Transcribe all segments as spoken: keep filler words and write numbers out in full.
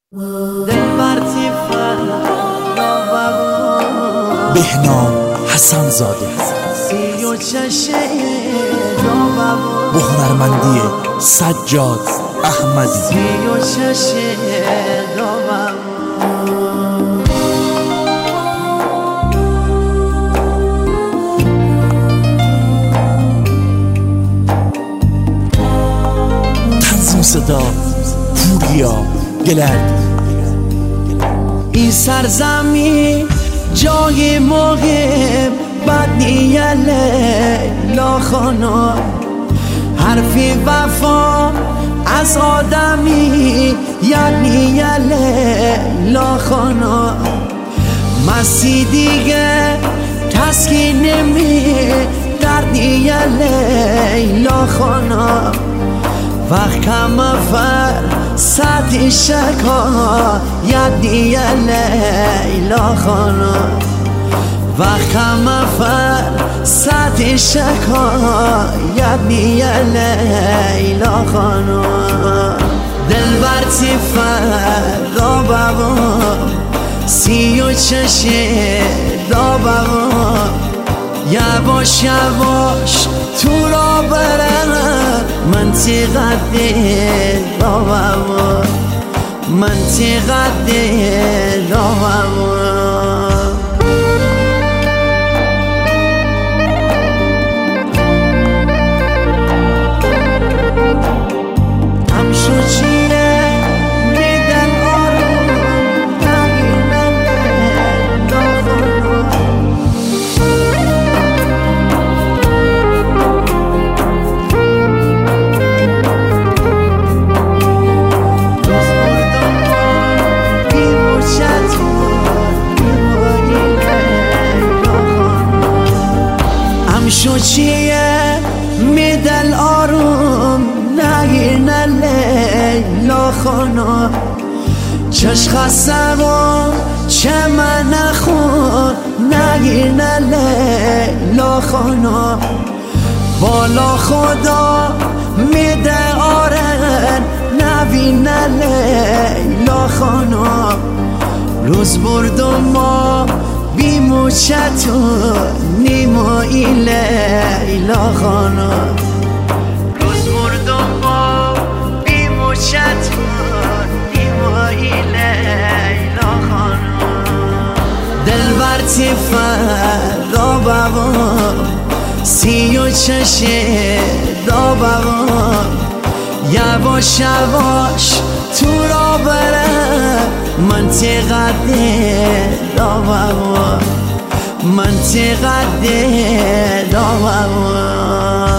بهنام حسن زاده با هنرمندی سجاد احمدی. تنظیم صدا پوریا گلردی. این سرزمین جای مهم بد نیه لیلا خانا، حرفی وفا از آدمی یعنی لیلا خانا. مستی دیگه تسکین نمی دردی لیلا خانا. وقت کم افر ساعتی شکا یعنی لیلا خانا. وقت کم افر ساعتی شکا یعنی لیلا خانا. دل برتی فردا بابا سی و چشه دا بابا. یواش یواش تو را برم منطقه دل دا بابا، منطقه دل دا بابا. شو چیه میدل آروم نگیر نه لیلا خانا. چش خسته و چه من نخون نگیر نه لیلا خانا. بالا خدا میده آرن نبین نه لیلا خانا. روز برد و ما بیمو چطور نیمایی لیلا خانا. روز برد و ما بیمو چطور نیمایی لیلا خانا. دل برتی فردا بابا سی و چشه دا بابا. یواش یواش تو را برم منطقه دل دا بابا، منطقه دل دا بابا.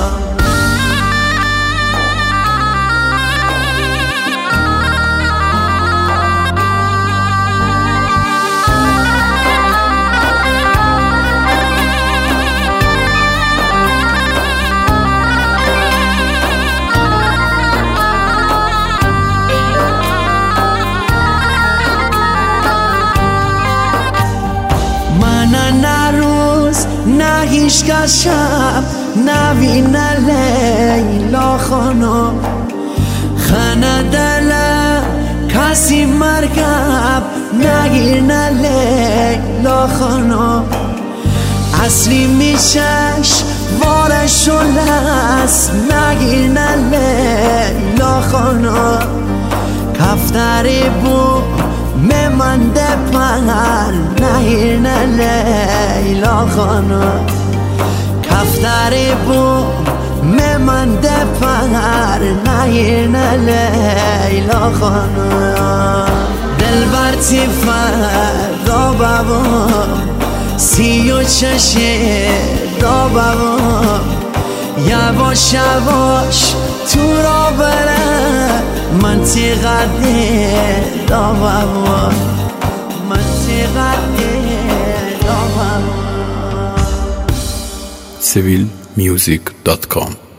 نه روز نه هیچ شب نبین لیلا خانا. خانه دل کسی مرگب نگیر نه لیلا خانا. اصلی میشش وارش و لس نگیر نه لیلا خانا. کفتری بود ممنده پر نگیر نه لیلا خانا. کفتری بود ممنده پر نگیر نه لیلا خانا. دل برتی فردا بابا سی و چشه دا بابا. یواش یواش تو را برم منطقه دل دا بابا، منطقه دل دا بابا. سیویل میوزیک دات کام